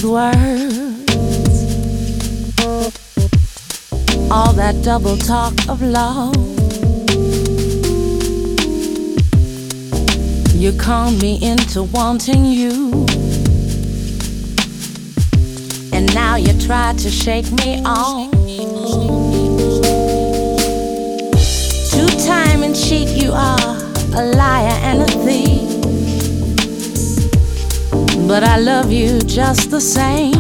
with words. All that double talk of love. You conned me into wanting you, and now you try to shake me off. Two-time and cheat, you are a liar and a thief. But I love you just the same.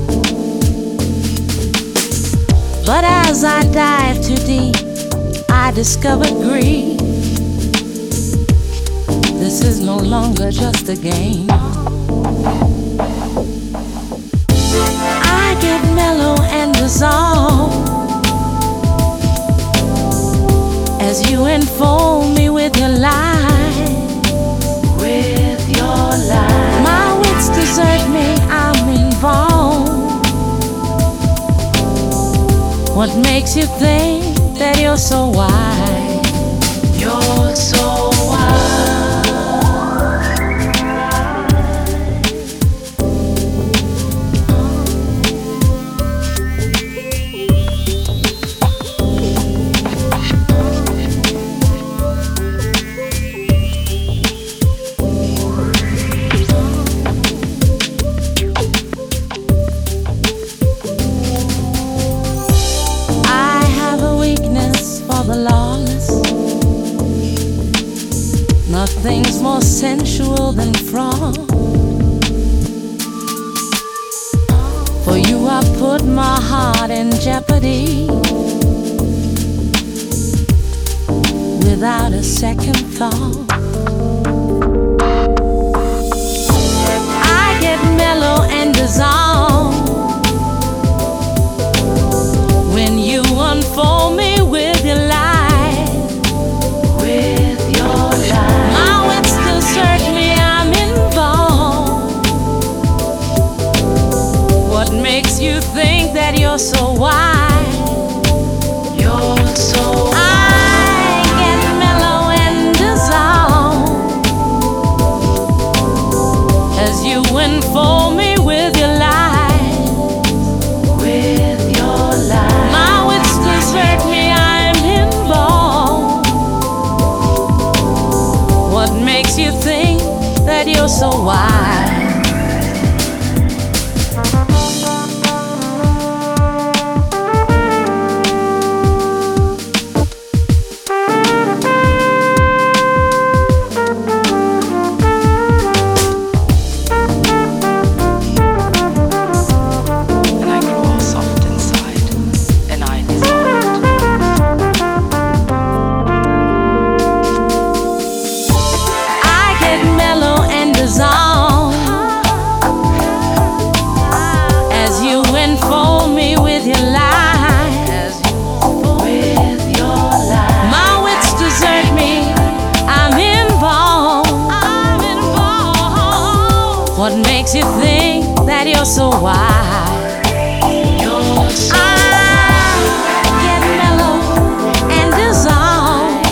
But as I dive too deep, I discovered grief. This is no longer just a game. I get mellow and dissolve as you enfold me with your lies. With your lies, my wits desert me, I'm involved. What makes you think that you're so wise? you're so wise. The lawless. Nothing's more sensual than fraud. For you I put my heart in jeopardy without a second thought. I get mellow and dissolve when you unfold me with your lies. With your lies, my wits desert me, I'm involved. What makes you think that you're so wise? you're so I get mellow and dissolve as you enfold me with your lies. with your lies, My wits desert me, I'm involved. What makes you think that you're so wise? and I grow all soft inside, and I dissolve. I get mellow and dissolve as you enfold me with your lies. With your lies, My wits desert me, I'm involved. What makes you think that you're so wise? you're so I get mellow and dissolve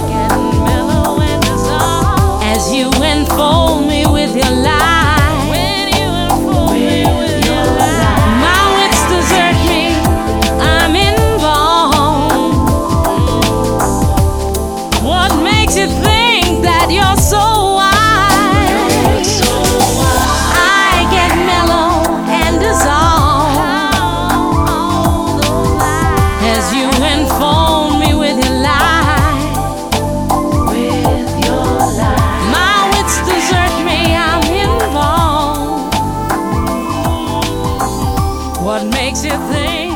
as you enfold me with your lies. with your lies, My wits desert me, I'm involved. What makes you think that you're so wise? so wise. I get mellow and dissolve as you enfold me with your lies. With your lies, My wits desert me, I'm involved. What makes you think